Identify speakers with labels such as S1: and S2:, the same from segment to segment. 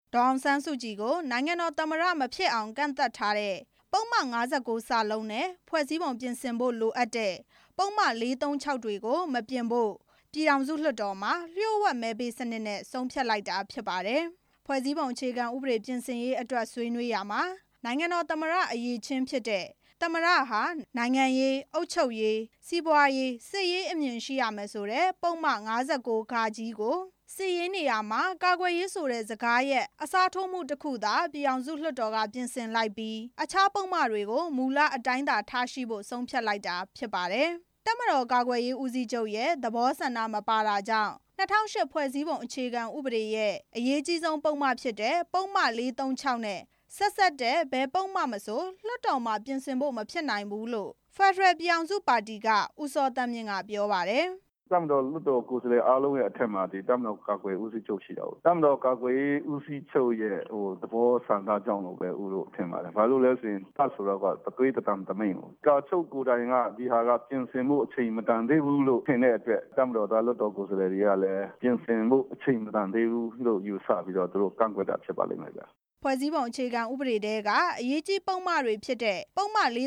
S1: ဒေါ်အောင်ဆန်းစုကြည်ကိုနိုင်ငံတော်သမ္မတမဖြစ်အောင်ကန့်သတ်ထားတဲ့ပုဒ်မ59 စာလုံးနဲ့ဖွဲ့စည်းပုံပြင်ဆင်ဖို့လိုအပ်တဲ့ပုဒ်မ436တွေကိုမပြင်ဖို့ပြည်ထောင်စုလွှတ်တော်မှာလျှို့ဝှက်မဲပေးစနစ်နဲ့ဆုံးဖြတ်လိုက်တာဖြစ်ပါတယ်။ဖွဲ့စည်းပုံအခြေခံဥပဒေပြင်ဆင်ရေးအတွက်ဆွေးနွေးရမှာနိုင်ငံတော်သမ္မတအရေးချင်းဖြစ်တဲ့သမ္မတဟာနိုင်ငံရေးအုပ်ချုပ်ရေးစီးပွားရေးစစ်ရေးအမြင်ရှိရမယ်ဆိုတဲ့ပုဒ်မ59 ကိုစစ်ရေးနေရာမှာကာကွယ်ရေးဆိုတဲ့စကားရဲ့အစားထိုးမှုတစ်ခုသာပြည်အောင်စုလွှတ်တော်ကပြင်ဆင်လိုက်ပြီးအခြားပုဒ်မတွေကိုမူလအတိုင်းသာထားရှိဖို့ဆုံးဖြတ်လိုက်တာဖြစ်ပါတယ်။တပ်မတော်ကာကွယ်ရေးဦးစီးချုပ်ရဲ့သဘောဆန္ဒမပါတာကြောင့်2008ဖွဲ့စည်းပုံအခြေခံဥပဒေရဲ့အရေးကြီးဆုံးပုဒ်မဖြစ်တဲ့ပုဒ်မ436နဲ့ဆက်ဆက်တဲ့ဘယ်ပုဒ်မမဆိုလွှတ်တော်မှာပြင်ဆင်ဖို့မဖြစ်နိုင်ဘူးလို့ဖက်ဒရယ်ပြည်အောင်စုပါတီကဦးစောတန်းမြင့်ကပြောပါတယ်
S2: ။တပ်မတော်လွှတ်တော်ကိုယ်စားလှယ်အားလုံးရဲ့အထက်မှာဒီတပ်မတော်ကာကွယ်ဦးစီးချုပ်ရှိတာ။တပ်မတော်ကာကွယ်ဦးစီးချုပ်ရဲ့သဘောဆန္ဒကြောင့်လို့ပဲဦးလို့ထင်ပါတယ်။ဘာလို့လဲဆိုရင်တပ်ဆိုတော့ကတသွေးတတမ်းတမိန်ကိုကာချုပ်ကိုယ်တိုင်ကဒီဟာကပြင်ဆင်မှုအချိန်မတန်သေးဘူးလို့ထင်တဲ့အတွက်တပ်မတော်သားလွှတ်တော်ကိုယ်စားလှယ်တွေကလည်းပြင်ဆင်မှုအချိန်မတန်သေးဘူးလို့ယူဆပြီးတော့သူတို့ကန့်ကွက်တာဖြစ်ပါလိမ့်မယ်ဗျာ
S1: ။ဖွဲ့စည်းပုံအခြေခံဥပဒေတဲကအရေးကြီးပုံမှန်တွေဖြစ်တဲ့ပုံမှန်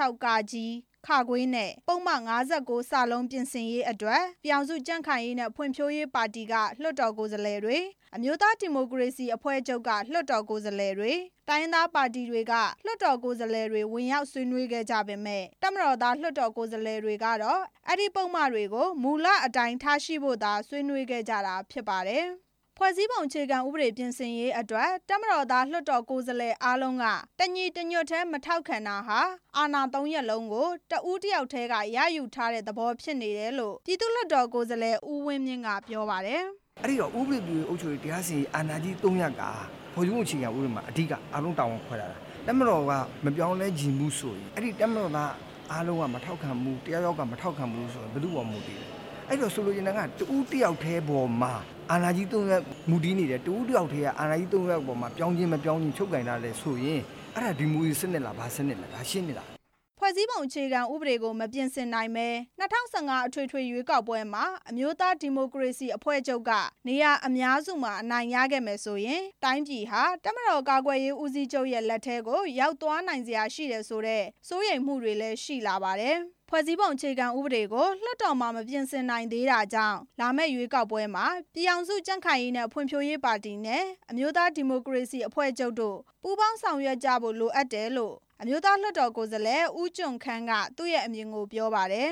S1: 436ခခွေးနဲ့ပုံမှန်59စာလုံးပြင်ဆင်ရေးအတွက်ပြည်အောင်စုကြံ့ခိုင်ရေးနဲ့ဖွံ့ဖြိုးရေးပါတီကလွှတ်တော်ကိုယ်စားလှယ်တွေအမျိုးသားဒီမိုကရေစီအဖွဲ့ချုပ်ကလွှတ်တော်ကိုယ်စားလှယ်တွေတိုင်းရင်းသားပါတီတွေကလွှတ်တော်ကိုယ်စားလှယ်တွေဝင်ရောက်ဆွေးနွေးခဲ့ကြပေမဲ့တပ်မတော်သားလွှတ်တော်ကိုယ်စားလှယ်တွေကတော့အဲ့ဒီပုံမှန်တွေကိုမူလအတိုင်းထားရှိဖို့သာဆွေးနွေးခဲ့ကြတာဖြစ်ပါတယ်။ဖွဲ့စည်းပုံအခြေခံဥပဒေပြင်ဆင်ရေးအတွက်တပ်မတော်သားလွှတ်တော်ကိုယ်စားလှယ်အားလုံးကတညီတညွတ်တည်းမထောက်ခံတာဟာအာဏာ3ရက်လုံးကိုတဦးတယောက်တည်းကရယူထားတဲ့သဘောဖြစ်နေတယ်လို့ပြည်သူ့လွှတ်တော်ကိုယ်စားလှယ်ဦးဝင်းမြင့်ကပြောပါတယ်
S3: ။အဲ့ဒီတော့ဥပဒေပြုအုပ်ချုပ်ရေးတရားစီရင်အာဏာကြီး3ရက်ကဖွဲ့စည်းပုံအခြေခံဥပဒေမှာအဓိကအားလုံးတာဝန်ခွဲတာတပ်မတော်ကမပြောင်းလဲကြည်မှုဆိုရင်အဲ့ဒီတပ်မတော်သားအားလုံးကမထောက်ခံမှုတရားရောက်ကမထောက်ခံမှုဆိုရင်ဘယ်သူမှမဟုတ်ဘူး။အဲ့တော့ဆိုလိုချင်တာကတဦးတယောက်တည်းပေါ်မှာအာဏာကြီး3ရက်မူတည်နေတယ်တဦးတယောက်တည်းကအာဏာကြီး3ရက်ပေါ်မှာပြောင်းခြင်းမပြောင်းခြင်းချုပ်ကင်ထားတယ်ဆိုရင်အဲ့ဒါဒီမိုကရေစီစနစ်လားဘာစနစ်လဲဒါရှင်းနေတာ
S1: ဖွဲ့စည်းပုံအခြေခံဥပဒေကိုမပြင်ဆင်နိုင်ပဲ2015အထွေထွေရွေးကောက်ပွဲမှာအမျိုးသားဒီမိုကရေစီအဖွဲ့ချုပ်ကနေရာအများစုမှာအနိုင်ရခဲ့မယ်ဆိုရင်တိုင်းပြည်ဟာတပ်မတော်ကာကွယ်ရေးဦးစီးချုပ်ရဲ့လက်ထဲကိုရောက်သွားနိုင်စရာရှိတယ်ဆိုတဲ့စိုးရိမ်မှုတွေလည်းရှိလာပါတယ်။ဖွဲ့စည်းပုံအခြေခံဥပဒေကိုလွှတ်တော်မှာမပြင်ဆင်နိုင်သေးတာကြောင့်လာမယ့်ရွေးကောက်ပွဲမှာပြည်အောင်စုကြံ့ခိုင်ရေးနဲ့ဖွံ့ဖြိုးရေးပါတီနဲ့အမျိုးသားဒီမိုကရေစီအဖွဲ့ချုပ်တို့ပူးပေါင်းဆောင်ရွက်ကြဖို့လိုအပ်တယ်လို့အမျိုးသားလွှတ်တော်ကိုယ်စားလှယ်ဦးကျွန်းခန်းကသူ့ရဲ့အမြင်ကိုပြောပါတယ်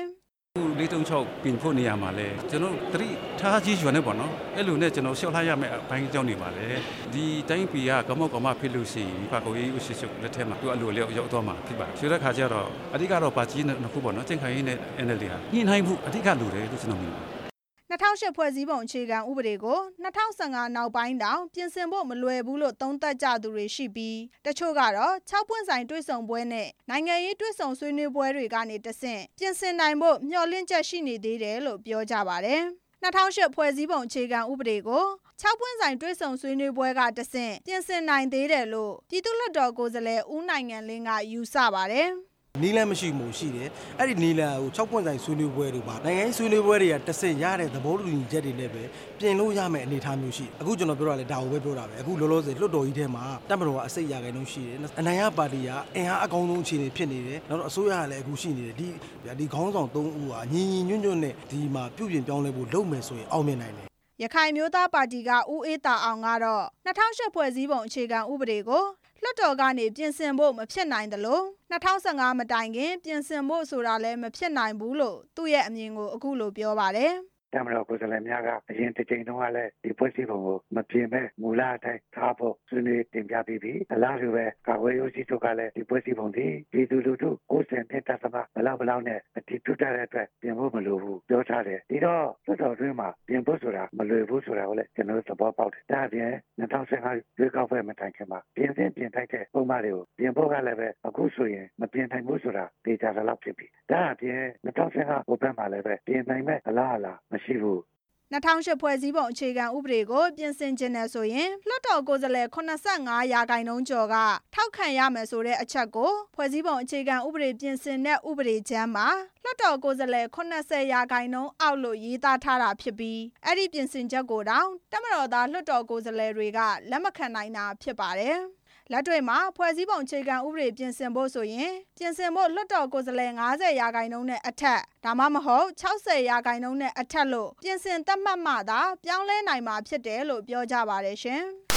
S4: 436ပြင်ဖို့နေရမှာလဲကျွန်တော်တတိထားကြီးရွယ်နေပေါ့နော်အဲ့လိုနဲ့ကျွန်တော်ရှောက်ထားရမယ့်အပိုင်းကြောင်းနေပါလေဒီတိုင်းပြည်ကကမောက်ကမဖြစ်လို့ရှိရင်ပါကိုရေးဦးရှိချုပ်လက်ထက်မှာသူအလိုလျောက်ရောက်သွားမှာဖြစ်ပါတယ်ဆိုတဲ့ခါကျတော့အဓိကတော့ပါကြီးနှစ်ခုပေါ့နော်ကျင့်ခိုင်ရေးနဲ့ NLD ဟာညှိနှိုင်းမှုအဓိကလိုတယ်လို့ကျွန်တော်မြင်ပါတယ်
S1: 2008ဖွဲ့စည်းပုံအခြေခံဥပဒေကို2015နောက်ပိုင်းတောင်ပြင်ဆင်ဖို့မလွယ်ဘူးလို့သုံးသပ်ကြသူတွေရှိပြီးတချို့ကတော့6ပွင့်ဆိုင်တွေ့ဆုံပွဲနဲ့နိုင်ငံရေးတွေ့ဆုံဆွေးနွေးပွဲတွေကနေတဆင့်ပြင်ဆင်နိုင်ဖို့မျှော်လင့်ချက်ရှိနေသေးတယ်လို့ပြောကြပါတယ်2008ဖွဲ့စည်းပုံအခြေခံဥပဒေကို6ပွင့်ဆိုင်တွေ့ဆုံဆွေးနွေးပွဲကတဆင့်ပြင်ဆင်နိုင်သေးတယ်လို့ပြည်သူ့လွှတ်တော်ကိုယ်စားလှယ်ဦးနိုင်ငံလင်းကယူဆပါတယ်
S5: နီးလန်းမရှိမှုရှိတယ်အဲ့ဒီနီးလန်းကို6ပွင့်ဆိုင်ဆွေးနွေးပွဲတို့ပါနိုင်ငံရေးဆွေးနွေးပွဲတွေကတစ်ဆင့်ရတဲ့သဘောတူညီချက်တွေနဲ့ပဲပြင်လို့ရမယ့်အနေအထားမျိုးရှိအခုကျွန်တော်ပြောတာလေဒါကိုပဲပြောတာပဲအခုလောလောဆယ်လွှတ်တော်ကြီးထဲမှာတပ်မတော်ကအစိတ်ရခိုင်နှုန်းရှိတယ်အနိုင်ရပါတီကအင်အားအကောင်းဆုံးအခြေအနေဖြစ်နေတယ်နောက်တော့အစိုးရကလည်းအခုရှိနေတယ်ဒီခေါင်းဆောင်3ဦးဟာညီညီညွတ်ညွတ်နဲ့ဒီမှာပြုပြင်ပြောင်းလဲဖို့လုပ်မယ်ဆိုရင်အောင်မြင်နိုင်တယ်
S1: ရခိုင်မျိုးသားပါတီကဦးအေးတာအောင်ကတော့2008ဖွဲ့စည်းပုံအခြေခံဥပဒေကိုလွှတ်တော်ကနေပြင်ဆင်ဖို့မဖြစ်နိုင်တယ်လို့2015မတိုင်ခင်ပြင်ဆင်ဖို့ဆိုတာလည်းမဖြစ်နိုင်ဘူးလို့သူ့ရဲ့အမြင်ကိုအခုလိုပြောပါတယ်
S6: တပ်မတော်ကိုယ်စားလှယ်များကအရင်တစ်ချိန်တုန်းကလည်းဒီဖွဲ့စည်းပုံကိုမပြင်မဲ့မူလအတိုင်းထားဖို့ဆွေးနွေးတင်ပြပြီးပြီအလားတူပဲကာကွယ်ရေးဦးစီးချုပ်ကလည်းဒီဖွဲ့စည်းပုံဒီပြည်သူလူထု90နှစ်တပ်သမဘလောက်နဲ့အတည်ပြုတဲ့အတွက်ပြင်ဖို့မလိုဘူးပြောထားတယ်ဒီတော့လွှတ်တော်တွင်းမှာပြင်ဖို့ဆိုတာမလွယ်ဘူးဆိုတာကိုလည်းကျွန်တော်တို့သဘောပေါက်တယ်ဒါအပြင်2015ရွေးကောက်ပွဲမတိုင်ခင်မှာပြင်ထိုက်တဲ့ပုံမှန်တွေကိုပြင်ဖို့ကလည်းပဲအခုဆိုရင်မပြင်နိုင်ဘူးဆိုတာဒေတာလောက်ဖြစ်ပြီဒါအပြင်2015ဟိုဘက်မှာလည်းပဲပြင်နိုင်မဲ့အလားမရှိဘူး
S1: 2008ဖွဲ့စည်းပုံအခြေခံဥပဒေကိုပြင်ဆင်ခြင်းနဲ့ဆိုရင်လွှတ်တော်ကိုယ်စားလှယ်85%ကျော်ကထောက်ခံရမယ်ဆိုတဲ့အချက်ကိုဖွဲ့စည်းပုံအခြေခံဥပဒေပြင်ဆင်တဲ့ဥပဒေကြမ်းမှာလွှတ်တော်ကိုယ်စားလှယ်80%အောက်လို့ရေးသားထားတာဖြစ်ပြီးအဲ့ဒီပြင်ဆင်ချက်ကိုတောင်တပ်မတော်သားလွှတ်တော်ကိုယ်စားလှယ်တွေကလက်မခံနိုင်တာဖြစ်ပါတယ်လက်တွေ့မှာဖွဲ့စည်းပုံအခြေခံဥပဒေပြင်ဆင်ဖို့ဆိုရင်ပြင်ဆင်ဖို့လွှတ်တော်ကိုယ်စားလှယ်50%နဲ့အထက်ဒါမှမဟုတ်60%နဲ့အထက်လို့ပြင်ဆင်သတ်မှတ်မှသာပြောင်းလဲနိုင်မှာဖြစ်တယ်လို့ပြောကြပါတယ်ရှင်